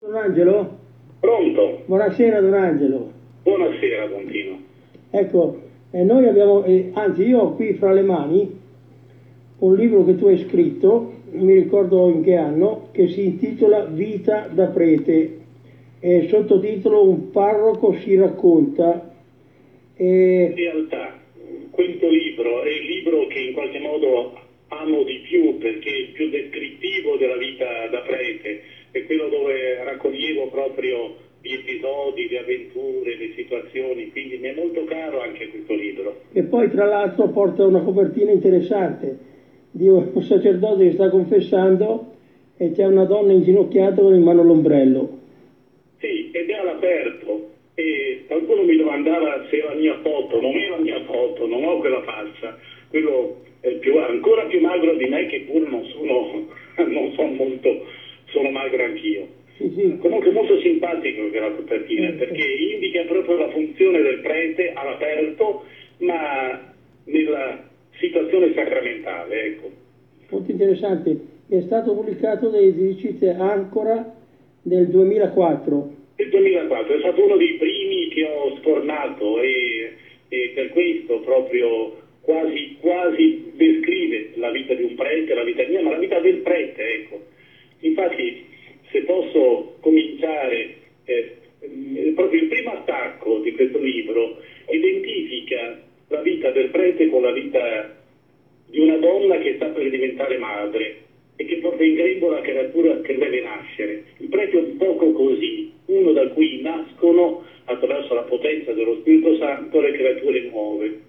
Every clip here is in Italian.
Don Angelo? Pronto? Buonasera Don Angelo. Buonasera, Don Tino. Ecco, noi abbiamo, anzi io ho qui fra le mani un libro che tu hai scritto, non mi ricordo in che anno, che si intitola Vita da prete, e sottotitolo Un parroco si racconta. In realtà questo libro è il libro che in qualche modo amo di più perché è il più descrittivo della vita da prete, è quello dove raccoglievo proprio gli episodi, le avventure, le situazioni, quindi mi è molto caro anche questo libro. E poi tra l'altro porta una copertina interessante di un sacerdote che sta confessando e c'è una donna inginocchiata con in mano l'ombrello. Sì, ed è all'aperto e qualcuno mi domandava se era la mia foto, non è la mia foto, non ho quella faccia, quello è ancora più magro di me che pure non sono molto, sono magro anch'io. Sì. Comunque molto simpatico quella copertina perché indica proprio la funzione del prete all'aperto ma nella situazione sacramentale, ecco. Molto interessante, è stato pubblicato dalle editrici Ancora nel 2004. Nel 2004 è stato uno dei primi che ho sfornato e per questo proprio quasi descrive la vita di un prete, la vita mia, ma la vita del prete, ecco. Infatti, se posso cominciare, proprio il primo attacco di questo libro identifica la vita del prete con la vita di una donna che sta per diventare madre e che porta in grembo la creatura che deve nascere. Il prete è un poco così, uno da cui nascono, attraverso la potenza dello Spirito Santo, le creature nuove.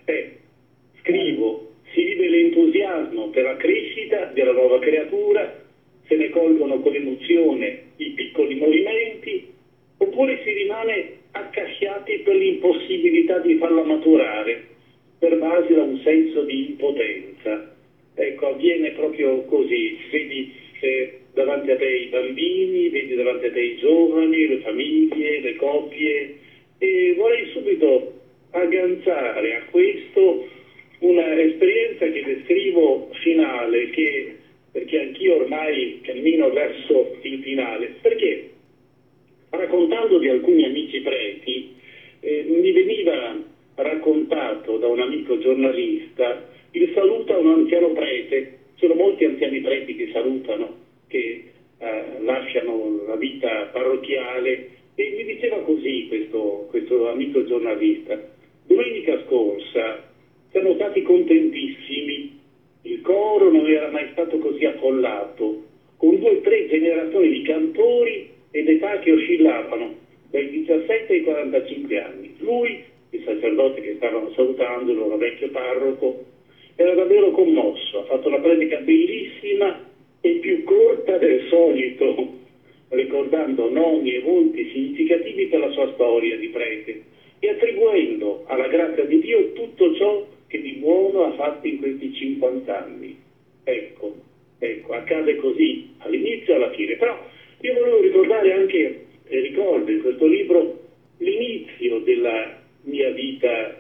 Scrivo, si vive l'entusiasmo per la crescita della nuova creatura, se ne colgono con emozione i piccoli movimenti, oppure si rimane accasciati per l'impossibilità di farla maturare, pervasi da un senso di impotenza. Ecco, avviene proprio così, vedi davanti a te i bambini, vedi davanti a te i giovani, le famiglie, le coppie, e vorrei subito agganciare a questo una esperienza che descrivo finale, perché anch'io ormai cammino verso il finale, perché raccontando di alcuni amici preti mi veniva raccontato da un amico giornalista il saluto a un anziano prete. Sono molti anziani preti che salutano, che lasciano la vita parrocchiale, e mi diceva così questo amico giornalista: domenica scorsa siamo stati contentissimi, il coro non era mai stato così affollato, con 2 o 3 generazioni di cantori ed età che oscillavano dai 17 ai 45 anni. Lui, il sacerdote che stavano salutando, il loro vecchio parroco, era davvero commosso, ha fatto una predica bellissima e più corta del solito, ricordando nomi e volti significativi per la sua storia di prete e attribuendo alla grazia di Dio tutto ciò che di buono ha fatto in questi 50 anni. Ecco, accade così all'inizio e alla fine. Però io volevo ricordare anche, ricordo in questo libro, l'inizio della mia vita,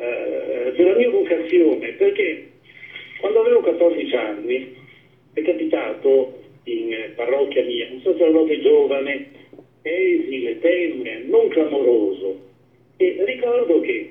della mia vocazione, perché quando avevo 14 anni è capitato in parrocchia mia un sacerdote giovane, esile, tenue, non clamoroso, e ricordo che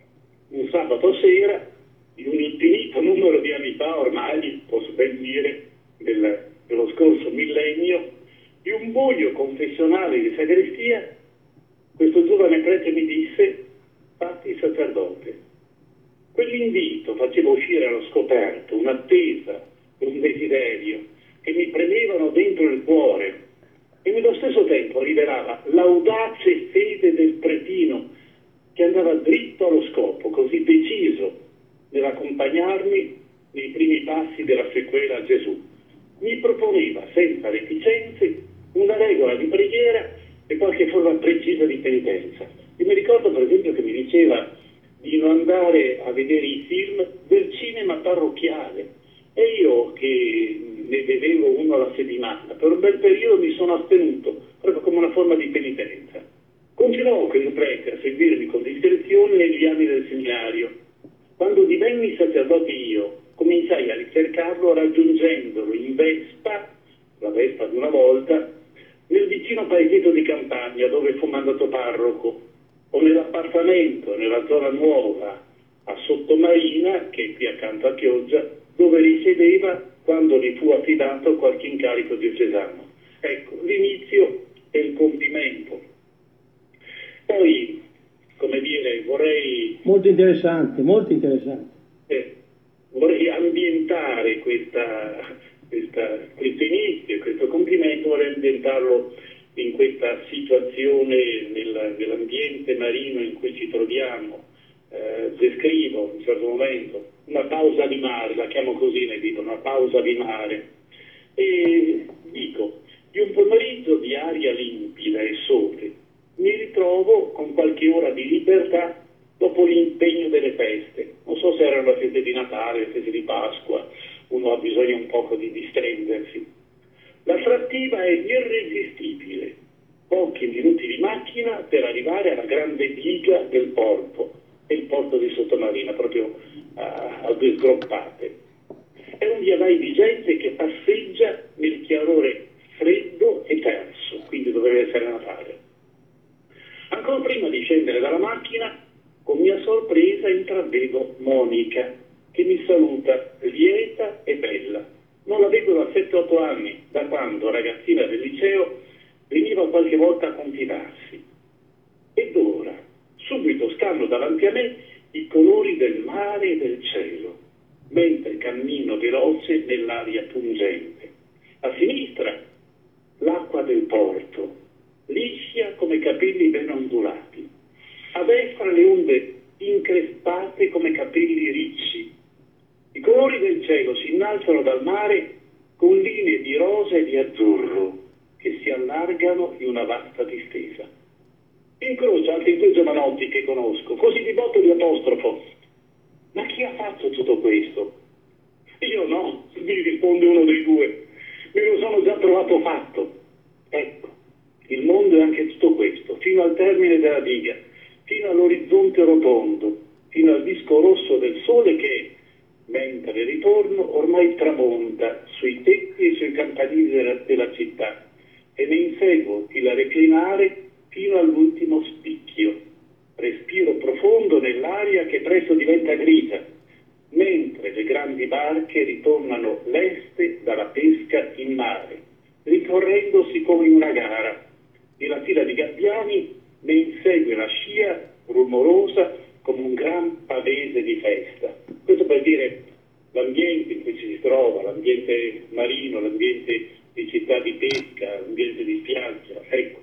un sabato sera, in un infinito numero di anni fa, ormai posso ben dire dello scorso millennio, di un buio confessionale di sagrestia, questo giovane prete mi disse: fatti sacerdote. Quell'invito faceva uscire allo scoperto un'attesa e un desiderio che mi premevano dentro il cuore e nello stesso tempo rivelava l'audace fede del pretino che andava dritto allo scopo, così deciso nell'accompagnarmi nei primi passi della sequela a Gesù. Mi proponeva senza reticenze una regola di preghiera e qualche forma precisa di penitenza. E mi ricordo per esempio che mi diceva di non andare a vedere i film del cinema parrocchiale, e io che ne vedevo uno alla settimana per un bel periodo mi sono astenuto proprio come una forma di penitenza. Continuavo quel prete a seguirmi con discrezione negli anni del seminario. Quando divenni sacerdote io cominciai a ricercarlo raggiungendolo in Vespa, la Vespa di una volta, nel vicino paesetto di campagna dove fu mandato parroco, o nell'appartamento nella zona nuova a Sottomarina, che è qui accanto a Chioggia, dove risiedeva quando gli fu affidato qualche incarico diocesano. Ecco, l'inizio e il compimento. Poi, come dire, vorrei... Molto interessante, molto interessante. Vorrei ambientare questo inizio, questo compimento, vorrei ambientarlo in questa situazione nell'ambiente marino in cui ci troviamo. Descrivo in un certo momento una pausa di mare, la chiamo così nel libro, una pausa di mare, e dico, di un pomeriggio di aria limpida e sole, mi ritrovo con qualche ora di libertà dopo l'impegno delle feste. Non so se erano le feste di Natale, le feste di Pasqua, uno ha bisogno un poco di distendersi. L'attrattiva è irresistibile. Pochi minuti di macchina per arrivare alla grande diga del porto, e il porto di Sottomarina, proprio a due sgroppate. È un via vai di gente che passeggia nel chiarore freddo e terso, quindi doveva essere Natale. Ancora prima di scendere dalla macchina, con mia sorpresa intravedo Monica, che mi saluta lieta e bella. Non la vedo da 7-8 anni, da quando, ragazzina del liceo, veniva qualche volta a confidarsi. Ed ora, subito stanno davanti a me i colori del mare e del cielo, mentre cammino veloce nell'aria pungente. A sinistra, l'acqua del porto, liscia come capelli ben ondulati. A destra le onde increspate come capelli ricci. I colori del cielo si innalzano dal mare con linee di rosa e di azzurro che si allargano in una vasta distesa. Incrocio altri due giovanotti che conosco, così di botto li apostrofo. Ma chi ha fatto tutto questo? Io no, mi risponde uno dei due. Me lo sono già trovato fatto. Ecco, il mondo è anche tutto questo, fino al termine della diga, fino all'orizzonte rotondo, fino al disco rosso del sole che, mentre ritorno, ormai tramonta sui tetti e sui campanili della città, e ne inseguo il reclinare fino all'ultimo spicchio. Respiro profondo nell'aria che presto diventa grigia, mentre le grandi barche ritornano leste dalla pesca in mare, ricorrendosi come in una gara, e la fila di gabbiani ne insegue la scia rumorosa come un gran pavese di festa. Questo per dire l'ambiente in cui ci si trova, l'ambiente marino, l'ambiente di città di pesca, l'ambiente di spiaggia, ecco.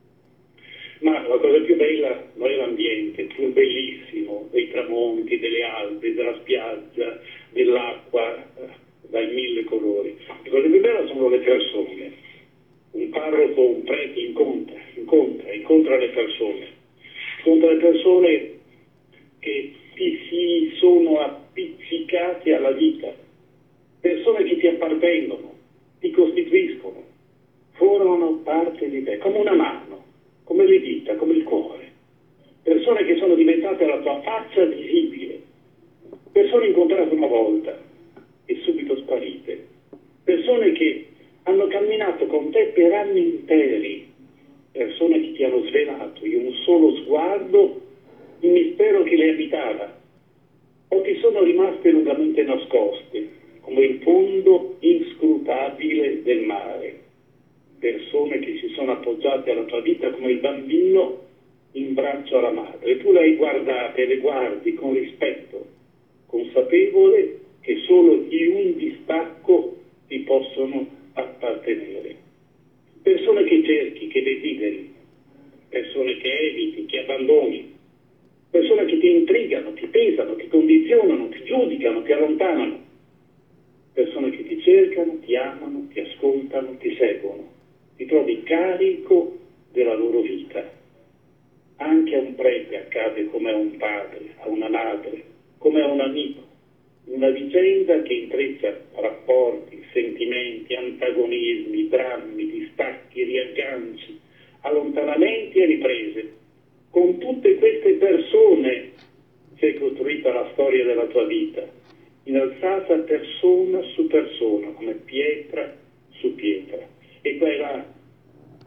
Ma la cosa più bella non è l'ambiente, il più bellissimo dei tramonti, delle Alpi, della spiaggia, dell'acqua, dai mille colori. La cosa più bella sono le persone. Un parroco, un prete incontra le persone. Incontra le persone che ti si sono appiccicate alla vita, persone che ti appartengono, ti costituiscono, formano parte di te, come una mano, come le dita, come il cuore. Persone che sono diventate la tua faccia visibile, persone incontrate una volta e subito sparite, persone che hanno camminato con te per anni interi, persone che ti hanno svelato in un solo sguardo il mistero che le abitava, o ti sono rimaste lungamente nascoste, come il fondo inscrutabile del mare. Persone che si sono appoggiate alla tua vita come il bambino in braccio alla madre. Tu le hai guardate, le guardi con rispetto, consapevole che solo in un distacco ti possono appartenere. Persone che cerchi, che desideri, persone che eviti, che abbandoni, persone che ti intrigano, ti pesano, ti condizionano, ti giudicano, ti allontanano, persone che ti cercano, ti amano, ti ascoltano, ti seguono, ti trovi carico della loro vita. Anche a un prete accade come a un padre, a una madre, come a un amico, una vicenda che intreccia rapporti, sentimenti, antagonismi, drammi, distacchi, riagganci, allontanamenti e riprese. Con tutte queste persone si è costruita la storia della tua vita, innalzata persona su persona, come pietra su pietra. E qua e là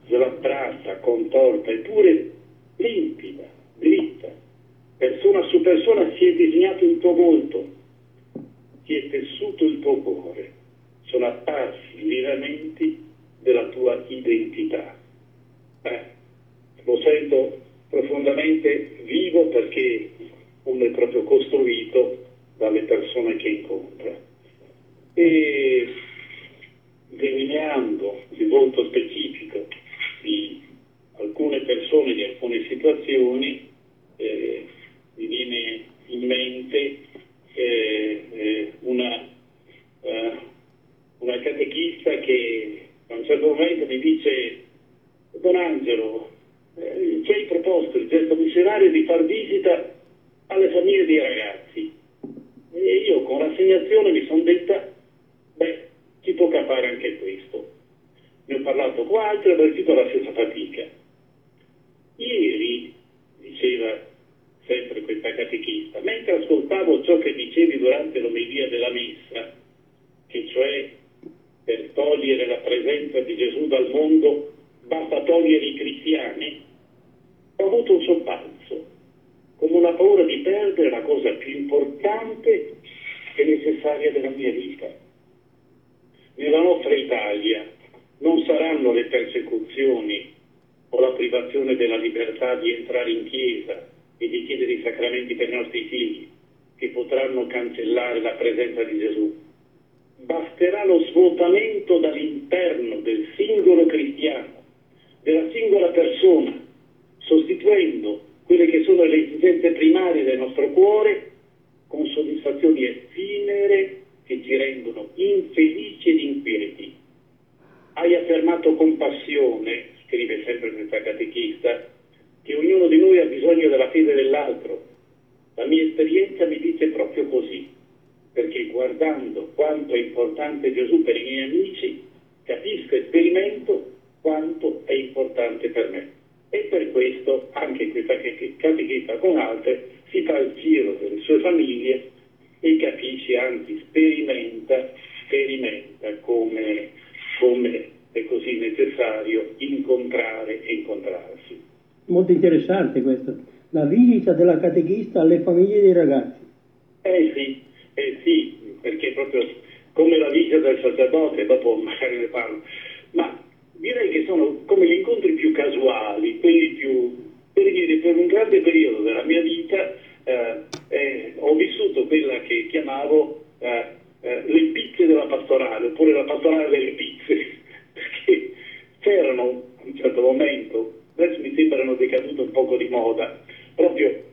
slabbrata, contorta, eppure limpida, dritta, persona su persona si è disegnato il tuo volto, si è tessuto il tuo cuore, sono apparsi i lineamenti della tua identità. Lo sento profondamente vivo perché uno è proprio costruito dalle persone che incontra. E delineando il volto specifico di alcune persone, di alcune situazioni, mi viene in mente una catechista che a un certo momento mi dice: Don Angelo, ci hai proposto il gesto missionario di far visita alle famiglie dei ragazzi, e io con rassegnazione mi sono detta: ci tocca fare anche questo. Ne ho parlato con altri e ho avvertito la stessa fatica. Ieri, diceva sempre questa catechista, mentre ascoltavo ciò che dicevi durante l'omelia della messa, che cioè per togliere la presenza di Gesù dal mondo basta togliere i cristiani, ho avuto un sobbalzo, come una paura di perdere la cosa più importante e necessaria della mia vita. Nella nostra Italia non saranno le persecuzioni o la privazione della libertà di entrare in chiesa e di chiedere i sacramenti per i nostri figli che potranno cancellare la presenza di Gesù. Basterà lo svuotamento dall'interno del singolo cristiano, della singola persona, sostituendo quelle che sono le esigenze primarie del nostro cuore con soddisfazioni effimere che ci rendono infelici ed inquieti. Hai affermato con passione, scrive sempre questa catechista, che ognuno di noi ha bisogno della fede dell'altro. La mia esperienza mi dice proprio così, perché guardando quanto è importante Gesù per i miei amici, capisco e sperimento quanto è importante per me. E per questo anche questa catechista con altre si fa il giro delle sue famiglie e capisce, anzi sperimenta come è così necessario incontrare e incontrarsi. Molto interessante questo, la visita della catechista alle famiglie dei ragazzi. Sì, perché proprio come la visita del sacerdote, dopo magari ne parlo, ma direi che sono come gli incontri più casuali, quelli più, per un grande periodo della mia vita ho vissuto quella che chiamavo le pizze della pastorale, oppure la pastorale delle pizze, perché c'erano a un certo momento, adesso mi sembrano decadute un poco di moda, proprio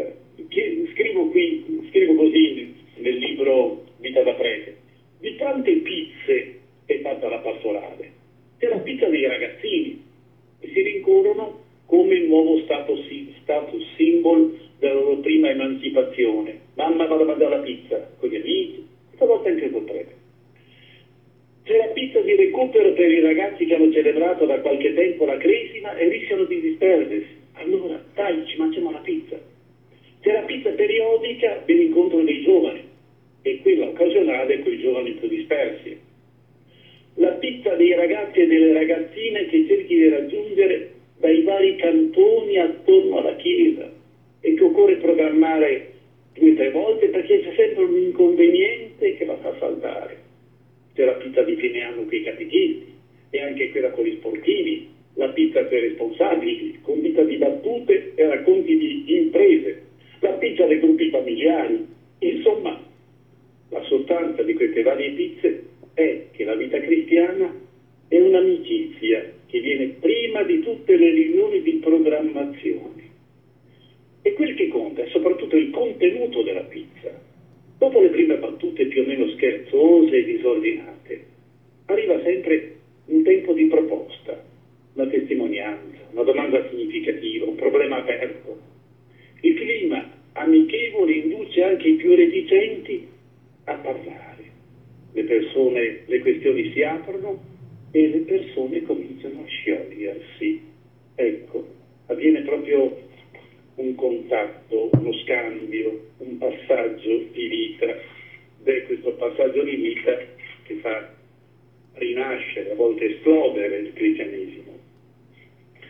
scrivo così nel libro Vita da prete, di tante pizze è fatta la pastorale. C'è la pizza dei ragazzini e si rincorrono come il nuovo status symbol della loro prima emancipazione. Mamma, vado a mangiare la pizza con gli amici, stavolta anche col prete. C'è la pizza di recupero per i ragazzi che hanno celebrato da qualche tempo la cresima e rischiano di disperdersi. Allora, dai, ci mangiamo la pizza. C'è la pizza periodica per l'incontro dei giovani e quella occasionale con i giovani più dispersi. La pizza dei ragazzi e delle ragazzine che cerchi di raggiungere dai vari cantoni attorno alla chiesa e che occorre programmare 2 o 3 volte perché c'è sempre un inconveniente che la fa saltare. C'è la pizza di fine anno con i catechisti e anche quella con gli sportivi, la pizza per i responsabili, condita di battute e racconti di imprese, la pizza dei gruppi familiari. Insomma, la sostanza di queste varie pizze è che la vita cristiana è un'amicizia che viene prima di tutte le riunioni di programmazione. E quel che conta è soprattutto il contenuto della pizza. Dopo le prime battute più o meno scherzose e disordinate, arriva sempre un tempo di proposta, una testimonianza, una domanda significativa, un problema aperto. Il clima amichevole induce anche i più reticenti a parlare. Le questioni si aprono e le persone cominciano a sciogliersi. Ecco, avviene proprio un contatto, uno scambio, un passaggio di vita. Ed è questo passaggio di vita che fa rinascere, a volte esplodere il cristianesimo.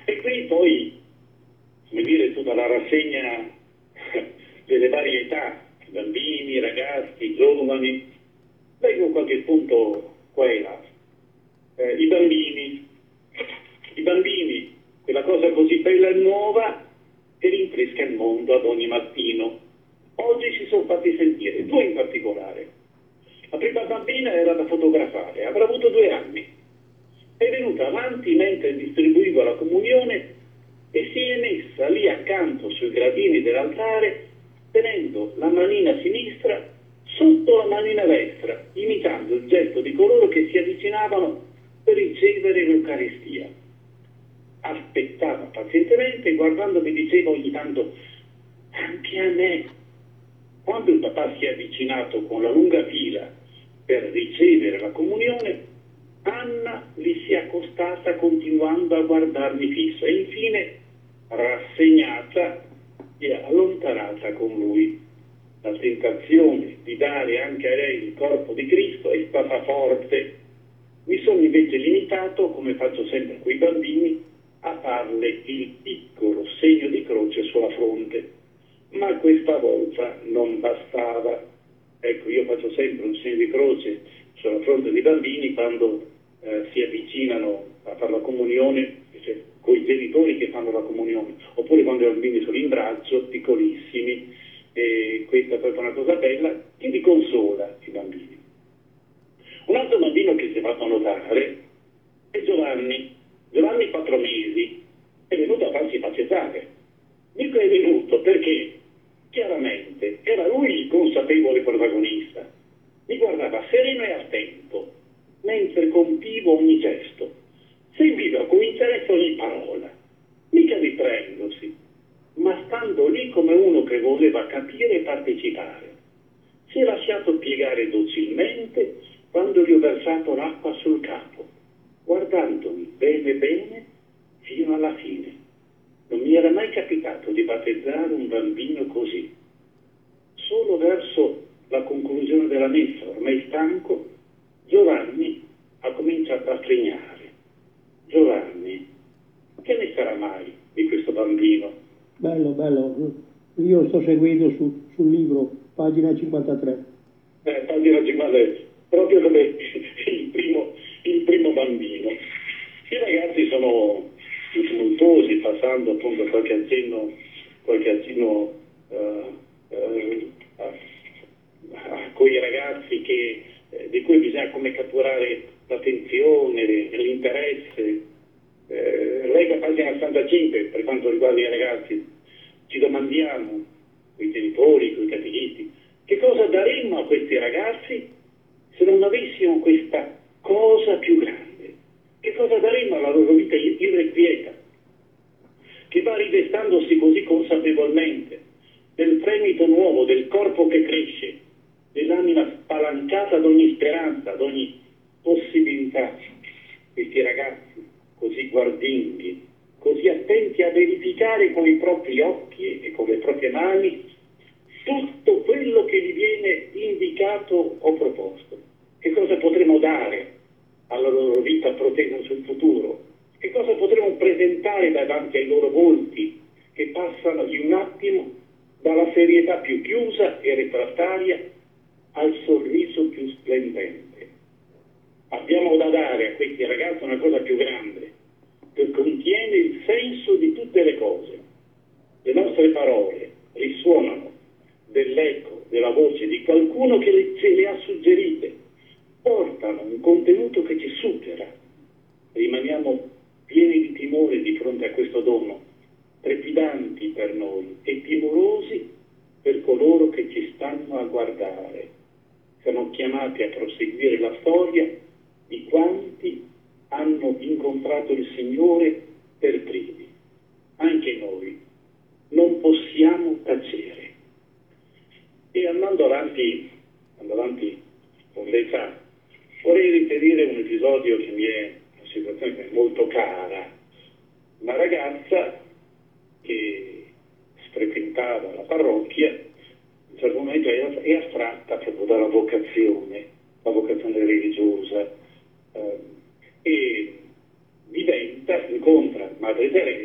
E qui poi, come dire, tutta la rassegna delle varie età, bambini, ragazzi, giovani. Leggo qualche punto qua e là. I bambini, quella cosa così bella e nuova che rinfresca il mondo ad ogni mattino. Oggi si sono fatti sentire, due in particolare. La prima bambina era da fotografare, avrà avuto 2 anni. È venuta avanti mentre distribuiva la comunione e si è messa lì accanto sui gradini dell'altare, tenendo la manina sinistra sotto la manina destra, imitando il gesto di coloro che si avvicinavano per ricevere l'Eucaristia. Aspettava pazientemente e guardandomi diceva ogni tanto: anche a me. Quando il papà si è avvicinato con la lunga fila per ricevere la comunione, Anna gli si è accostata continuando a guardarmi fisso e infine, rassegnata, si è allontanata con lui. La tentazione di dare anche a lei il corpo di Cristo è stata forte. Mi sono invece limitato, come faccio sempre con i bambini, a farle il piccolo segno di croce sulla fronte. Ma questa volta non bastava. Ecco, io faccio sempre un segno di croce sulla fronte dei bambini quando si avvicinano a fare la comunione, cioè, con i genitori che fanno la comunione, oppure quando i bambini sono in braccio, piccolissimi, e questa è proprio una cosa bella che li consola i bambini. Un altro bambino che si è fatto notare è Giovanni. Giovanni 4 mesi è venuto a farsi facettare. Dico è venuto perché chiaramente era lui il consapevole protagonista. Mi guardava sereno e attento mentre compivo ogni gesto. Seguiva con interesse ogni parola, mica distraendosi, ma stando lì come uno che voleva capire e partecipare. Si è lasciato piegare docilmente quando gli ho versato l'acqua sul capo, guardandomi bene bene fino alla fine. Non mi era mai capitato di battezzare un bambino così. Solo verso la conclusione della messa, ormai stanco, Giovanni ha cominciato a frignare. Giovanni, che ne sarà mai di questo bambino? Bello, bello. Io sto seguendo sul libro, pagina 53. Pagina 53, proprio come il primo bambino. I ragazzi sono tumultuosi, passando appunto qualche accenno a quei ragazzi di cui bisogna come catturare l'attenzione, l'interesse. Leggo pagina 65 per quanto riguarda i ragazzi. Ci domandiamo, con i genitori, con i catechisti, che cosa daremmo a questi ragazzi se non avessimo questa cosa più grande? Che cosa daremmo alla loro vita irrequieta, che va rivestandosi così consapevolmente del fremito nuovo, del corpo che cresce, dell'anima spalancata ad ogni speranza, ad ogni possibilità? Questi ragazzi così guardinghi, così attenti a verificare con i propri occhi e con le proprie mani tutto quello che gli viene indicato o proposto. Che cosa potremo dare alla loro vita protesa sul futuro? Che cosa potremo presentare davanti ai loro volti che passano di un attimo dalla serietà più chiusa e refrattaria al sorriso più splendente? Abbiamo da dare a questi ragazzi una cosa più grande, che contiene il senso di tutte le cose. Le nostre parole risuonano dell'eco della voce di qualcuno che ce le ha suggerite, portano un contenuto che ci supera. Rimaniamo pieni di timore di fronte a questo dono, trepidanti per noi e timorosi per coloro che ci stanno a guardare. Siamo chiamati a proseguire la storia di quanti hanno incontrato il Signore per primi. Anche noi non possiamo tacere. E andando avanti con l'età, vorrei riferire un episodio che mi è una situazione che è molto cara. Una ragazza che frequentava la parrocchia, in un certo momento è attratta proprio dalla vocazione, la vocazione religiosa, e incontra Madre Teresa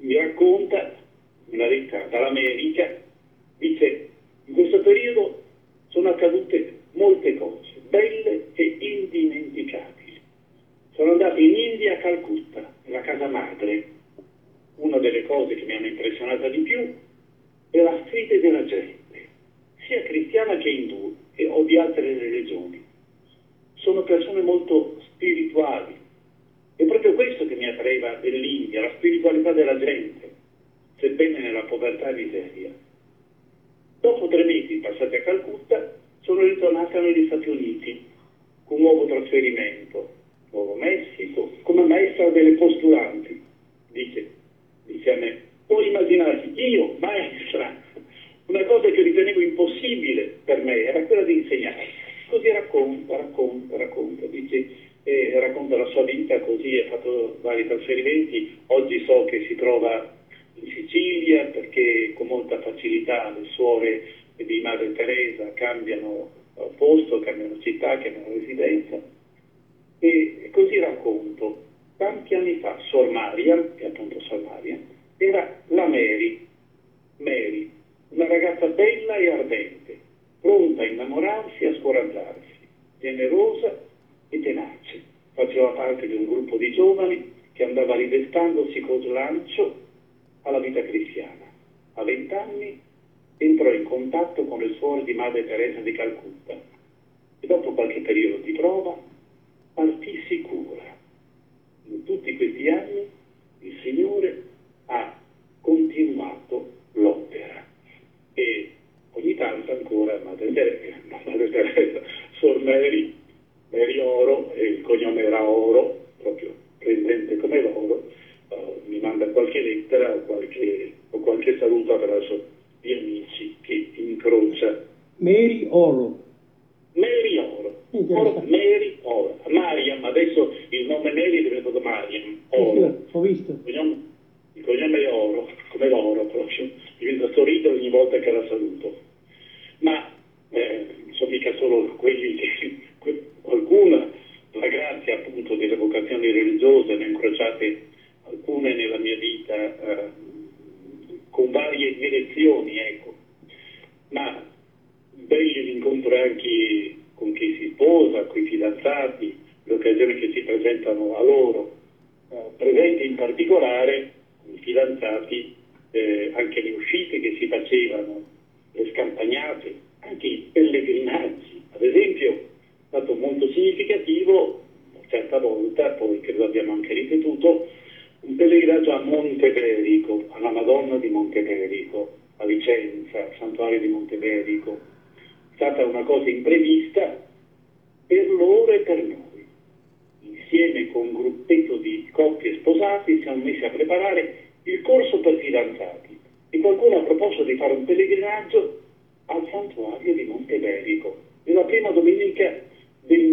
mi racconta una lettera dall'America, dice: in questo periodo sono accadute molte cose, belle e indimenticabili. Sono andato in India, a Calcutta, nella casa madre. Una delle cose che mi hanno impressionata di più è la fede della gente, sia cristiana che indù o di altre religioni. Sono persone molto spirituali. È proprio questo che mi attraeva dell'India, la spiritualità della gente, sebbene nella povertà e miseria. Dopo 3 mesi passati a Calcutta, sono ritornato negli Stati Uniti con un nuovo trasferimento, Nuovo Messico, come maestra delle postulanti. Dice a me: puoi immaginarti, io, maestra, una cosa che ritenevo impossibile per me era quella di insegnare. Così racconta, dice, racconta la sua vita, così ha fatto vari trasferimenti. Oggi so che si trova in Sicilia perché con molta facilità le suore di Madre Teresa cambiano posto, cambiano città, cambiano residenza. E così racconto. Tanti anni fa Sor Mariam, che appunto Sor Mariam, era la Mary, una ragazza bella e ardente, pronta a innamorarsi e a scoraggiarsi, generosa e tenace. Faceva parte di un gruppo di giovani che andava rivestandosi con slancio alla vita cristiana. A 20 anni entrò in contatto con le suore di Madre Teresa di Calcutta e dopo qualche periodo di prova partì sicura. In tutti questi anni il Signore ha continuato l'opera e ogni tanto ancora Madre Teresa, Sor Mary Oro, e il cognome era Oro, proprio presente come l'oro, mi manda qualche lettera o qualche saluto attraverso gli amici che incrocia. Mary Oro. Mary Oro. Mariam, adesso il nome Mary è diventato Mariam. Oro. Ho visto. Il cognome è Oro, come l'oro proprio. Mi viene da sorridere ogni volta che la saluto. Ma sono mica solo quelli che qualcuna, la grazia appunto delle vocazioni religiose, ne ho incrociate alcune nella mia vita con varie direzioni, ecco. Ma belli gli incontri anche con chi si sposa, con i fidanzati, le occasioni che si presentano a loro, presenti in particolare i fidanzati, anche le uscite che si facevano, le scampagnate, anche i pellegrinaggi. Ad esempio è stato molto significativo, una certa volta, poi credo abbiamo anche ripetuto, un pellegrinaggio a Monteberico, alla Madonna di Monteberico, a Vicenza, al santuario di Monteberico. È stata una cosa imprevista per loro e per noi. Insieme con un gruppetto di coppie sposate siamo messi a preparare il corso per fidanzati e qualcuno ha proposto di fare un pellegrinaggio al santuario di Monteberico nella prima domenica del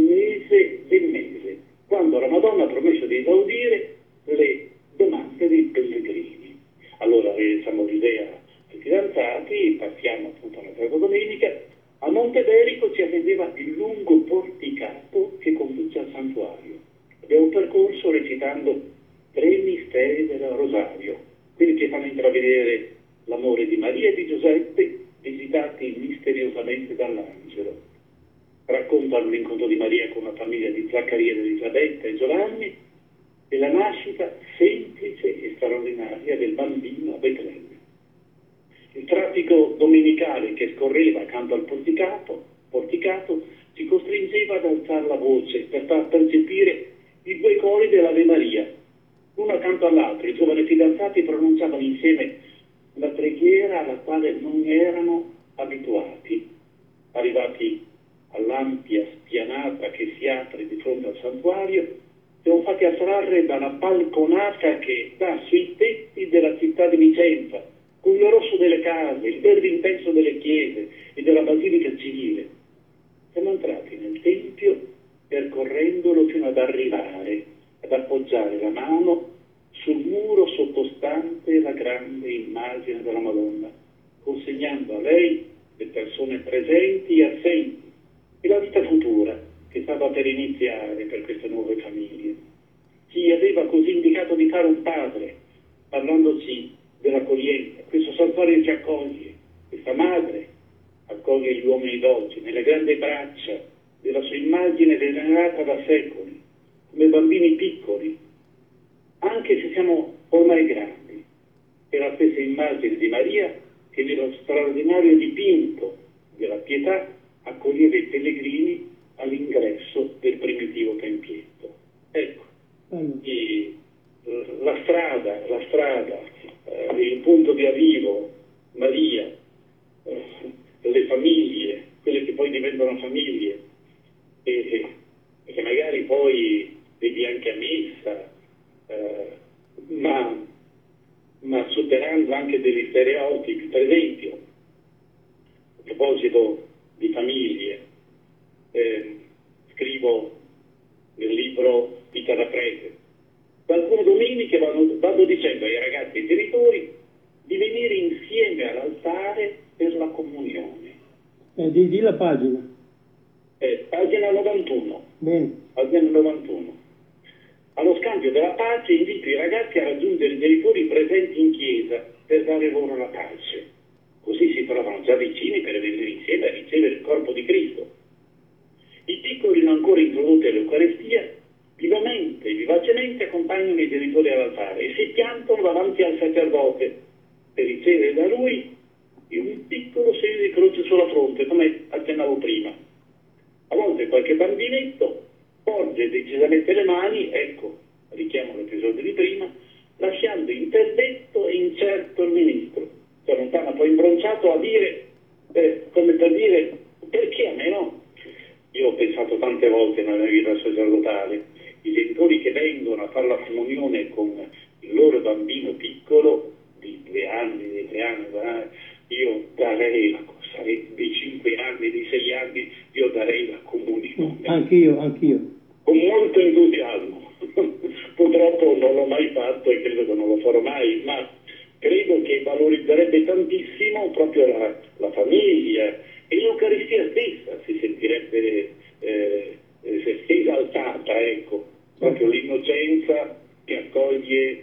mese, quando la Madonna ha promesso di esaudire le domande dei pellegrini. Allora siamo l'idea dei fidanzati, partiamo appunto la terza domenica. A Monteberico ci attendeva il lungo porticato che conduce al santuario. Abbiamo percorso recitando 3 misteri del Rosario, quelli che fanno intravedere l'amore di Maria e di Giuseppe, visitati misteriosamente dall'angelo. Raccontano l'incontro di Maria con la famiglia di Zaccaria, Elisabetta e Giovanni e la nascita semplice e straordinaria del bambino a Betlemme. Il traffico domenicale che scorreva accanto al porticato ci costringeva ad alzare la voce per far percepire i 2 cori dell'Ave Maria. Uno accanto all'altro, i giovani fidanzati pronunciavano insieme una preghiera alla quale non erano abituati. Arrivati all'ampia spianata che si apre di fronte al santuario, siamo fatti attrarre dalla balconata che dà sui tetti della città di Vicenza, con il rosso delle case, il verde intenso delle chiese e della basilica civile. Siamo entrati nel tempio percorrendolo fino ad arrivare ad appoggiare la mano sul muro sottostante la grande immagine della Madonna, consegnando a lei le persone presenti e assenti e la vita futura che stava per iniziare per queste nuove famiglie. Ci aveva così indicato di fare un padre, parlandoci dell'accoglienza. Questo santuario ci accoglie, questa madre accoglie gli uomini d'oggi nelle grandi braccia della sua immagine venerata da secoli, come bambini piccoli, anche se siamo ormai grandi. È la stessa immagine di Maria che nello straordinario dipinto della pietà accoglieva i pellegrini all'ingresso del primitivo tempietto. Ecco, la strada, il punto di arrivo, Maria, le famiglie, quelle che poi diventano famiglie, e che magari poi vedi anche a messa, ma superando anche degli stereotipi. Per esempio, a proposito di famiglie, scrivo nel libro Vita da prete, alcune domeniche vado dicendo ai ragazzi e ai genitori di venire insieme all'altare per la comunione. Di la pagina. Pagina 91. Bene. Pagina 91. Allo scambio della pace invito i ragazzi a raggiungere i genitori presenti in chiesa per dare loro la pace. Così si trovano già vicini per venire insieme a ricevere il corpo di Cristo. I piccoli non ancora introdotti all'Eucaristia vivamente, vivacemente accompagnano i genitori all'altare e si piantano davanti al sacerdote per ricevere da lui un piccolo segno di croce sulla fronte, come accennavo prima. A volte qualche bambinetto porge decisamente le mani, ecco, richiamo l'episodio di prima, lasciando interdetto e incerto il ministro. Si allontana poi imbronciato a dire, come per dire, perché a me no? Io ho pensato tante volte nella mia vita sacerdotale, i genitori che vengono a fare la comunione con il loro bambino piccolo, di 2 anni, di 3 anni, io darei la cosa, di 5 anni, di 6 anni, io darei la comunione. Anch'io. Con molto entusiasmo. Purtroppo non l'ho mai fatto e credo che non lo farò mai, ma credo che valorizzerebbe tantissimo proprio la famiglia e l'Eucaristia stessa si sentirebbe esaltata, ecco, proprio l'innocenza che accoglie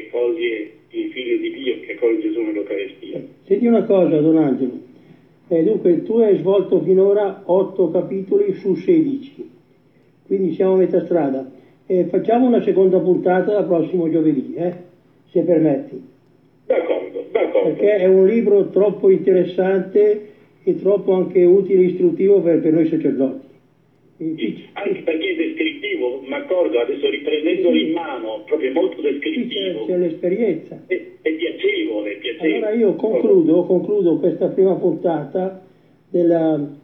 il Figlio di Dio, che accoglie Gesù nell'Eucaristia. Senti una cosa, Don Angelo, dunque tu hai svolto finora 8 capitoli su 16, quindi siamo a metà strada. Facciamo una seconda puntata il prossimo giovedì, se permetti. D'accordo. Perché è un libro troppo interessante e troppo anche utile e istruttivo per noi sacerdoti. Anche perché è descrittivo, mi accorgo, adesso riprendendolo in mano, proprio molto descrittivo. C'è l'esperienza. È piacevole. Allora io concludo questa prima puntata del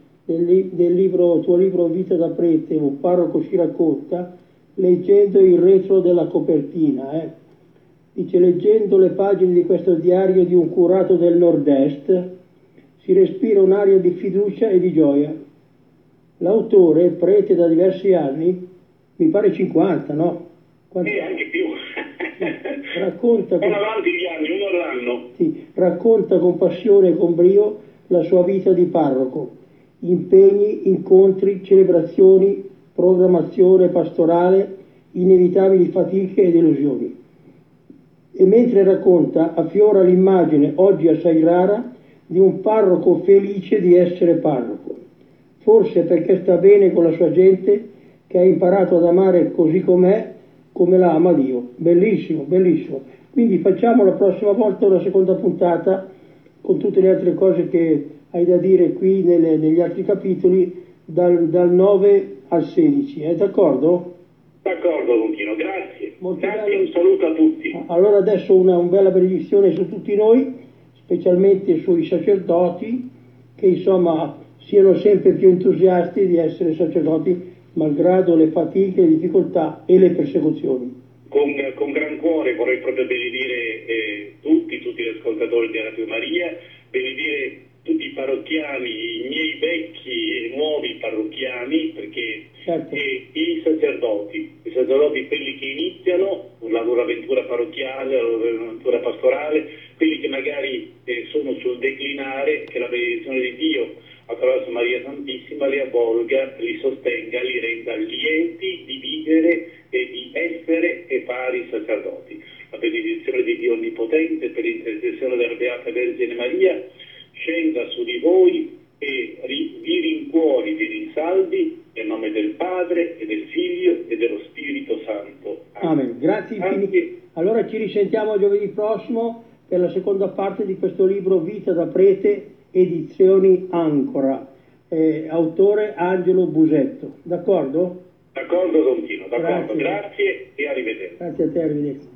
tuo libro Vita da prete, un parroco si racconta, leggendo il retro della copertina. Dice: leggendo le pagine di questo diario di un curato del nord-est, si respira un'aria di fiducia e di gioia. L'autore, prete da diversi anni, mi pare 50, no? Anche più. Racconta Sono avanti gli anni, uno all'anno. Sì, racconta con passione e con brio la sua vita di parroco. Impegni, incontri, celebrazioni, programmazione pastorale, inevitabili fatiche e delusioni. E mentre racconta, affiora l'immagine, oggi assai rara, di un parroco felice di essere parroco. Forse perché sta bene con la sua gente, che ha imparato ad amare così com'è, come la ama Dio. Bellissimo. Quindi facciamo la prossima volta una seconda puntata con tutte le altre cose che hai da dire qui negli altri capitoli, dal 9 al 16. D'accordo? D'accordo, Contino, grazie. Molto Grazie, bello. un saluto a tutti. Allora adesso una bella benedizione su tutti noi, specialmente sui sacerdoti, che insomma siano sempre più entusiasti di essere sacerdoti malgrado le fatiche, le difficoltà e le persecuzioni. Con gran cuore vorrei proprio benedire tutti gli ascoltatori di Radio Maria, benedire tutti i parrocchiani, i miei vecchi e nuovi parrocchiani, perché Certo. I sacerdoti, quelli che iniziano la loro avventura parrocchiale, la loro avventura pastorale, quelli che magari sono sul declinare, che la benedizione di Dio attraverso Maria Santissima li avvolga, li sostenga, li renda lieti di vivere e di essere e fare i sacerdoti. la benedizione di Dio Onnipotente, per l'intercessione della Beata Vergine Maria, scenda su di voi e vi rincuori, vi rinsalvi, nel nome del Padre e del Figlio e dello Spirito Santo. Amen. Grazie infinite. Allora ci risentiamo giovedì prossimo per la seconda parte di questo libro Vita da Prete, edizioni Ancora, autore Angelo Busetto. D'accordo? D'accordo, Don Tino, d'accordo. Grazie e arrivederci. Grazie a te, arrivederci.